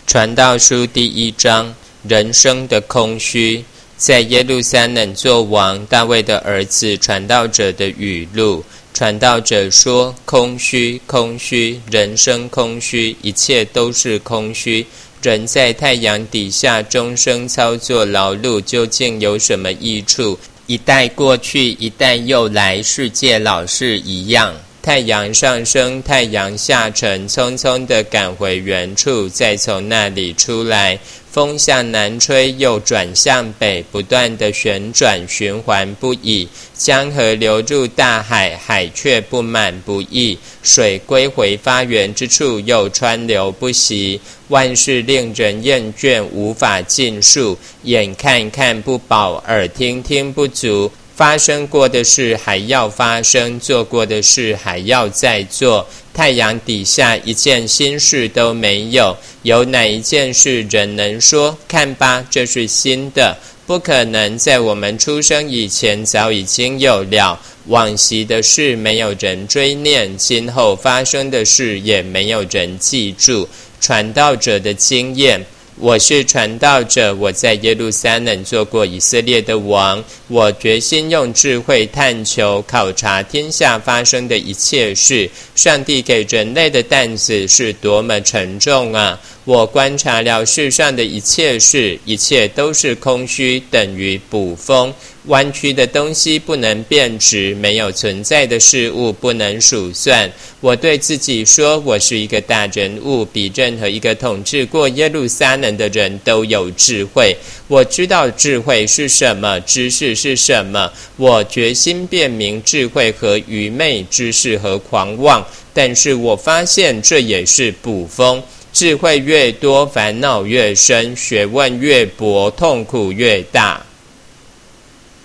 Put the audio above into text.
传道书第1章，人生的空虚。在耶路撒冷作王大卫的儿子传道者的语录。传道者说：空虚，空虚，人生空虚，一切都是空虚。人在太阳底下终生操作劳碌，究竟有什么益处？一代过去，一代又来，世界老是一样。太阳上升，太阳下沉，匆匆地赶回原处，再从那里出来。风向南吹，又转向北，不断地旋转，循环不已。江河流入大海，海却不满不溢。水归回发源之处，又川流不息。万事令人厌倦，无法尽数。眼看看不饱，耳听听不足。发生过的事还要发生，做过的事还要再做。太阳底下一件新事都没有，有哪一件事人能说看吧，这是新的？不可能，在我们出生以前早已经有了。往昔的事没有人追念，今后发生的事也没有人记住。传道者的经验。我是传道者，我在耶路撒冷做过以色列的王。我决心用智慧探求、考察天下发生的一切事。上帝给人类的担子是多么沉重啊！我观察了世上的一切事，一切都是空虚，等于捕风。弯曲的东西不能变直，没有存在的事物不能数算。我对自己说，我是一个大人物，比任何一个统治过耶路撒冷的人都有智慧。我知道智慧是什么，知识是什么。我决心辨明智慧和愚昧，知识和狂妄。但是我发现这也是捕风。智慧越多，烦恼越深；学问越博，痛苦越大。